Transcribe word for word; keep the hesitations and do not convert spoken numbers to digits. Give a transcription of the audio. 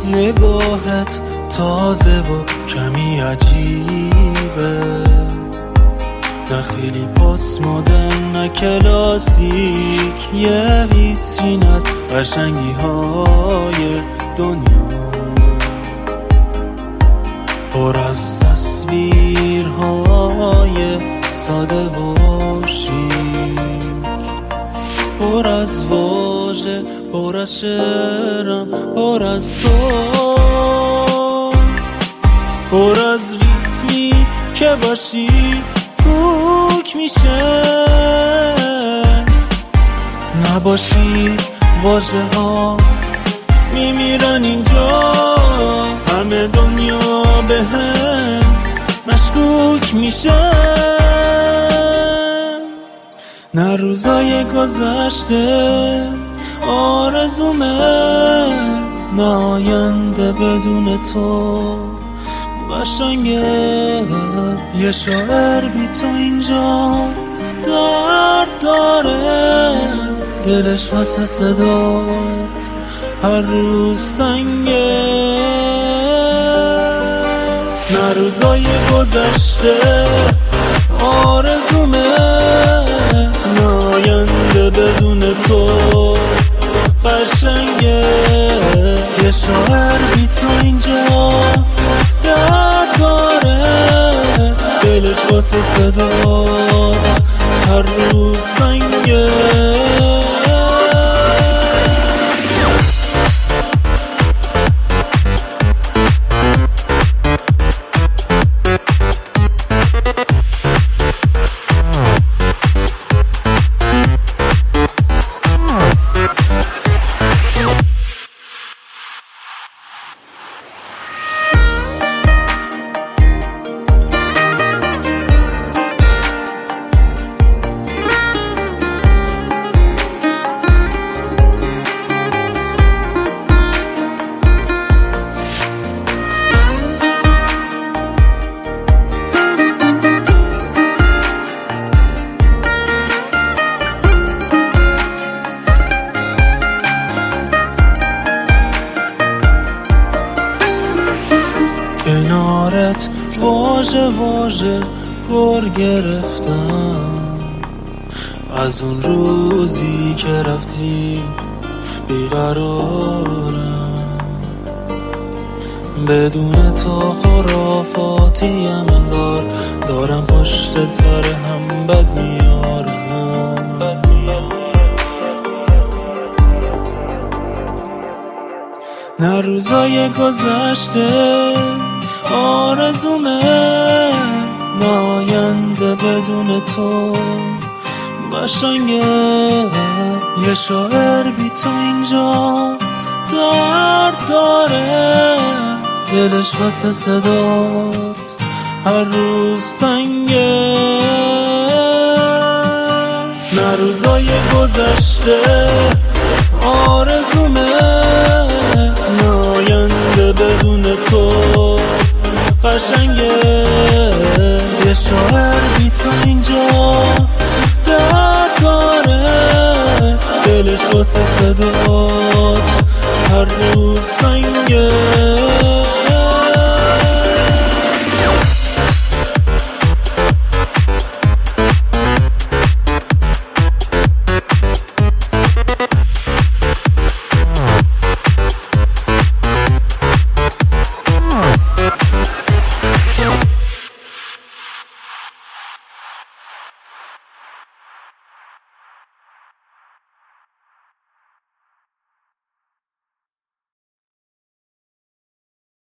نگاهت تازه و کمی عجیبه، نه خیلی پاس مدرن نه کلاسیک، یه ویترین از قشنگی های دنیا، پر از تصویرهای ساده و شیک، پر از واژه، پر از شعرم، پر از تو، پر از ریتمی که باشی کوک میشه، نباشی واژه ها میمیرن اینجا، همه دنیا به هم مشکوک میشه. نه روزای گذشته آرزومه، نه آینده بدون تو قشنگه، یه شاعر بی تو اینجا درد داره، دلش واسه صدات هر روز تنگه. نه روزای گذشته آرزومه، نه آینده بدون تو قشنگه، یه شاعر بی تو اینجا درد داره، دلش واسه صدات هر روز تنگه. کنارت واژه واژه گر گرفتم، از اون روزی که رفتی بیقرارم، بدون تو خرافاتیم انگار، دارم پشت سر هم بد میارم. نه روزای گذشته آرزومه، نه آینده بدون تو قشنگه، یه شاعر بی تو اینجا درد داره، دلش واسه صدات هر روز تنگه. نه روزای گذشته آرزومه، نه آینده بدون تو قشنگه، یه شاعر بی تو اینجا درد داره، دلش واسه صدات هر روز تنگه.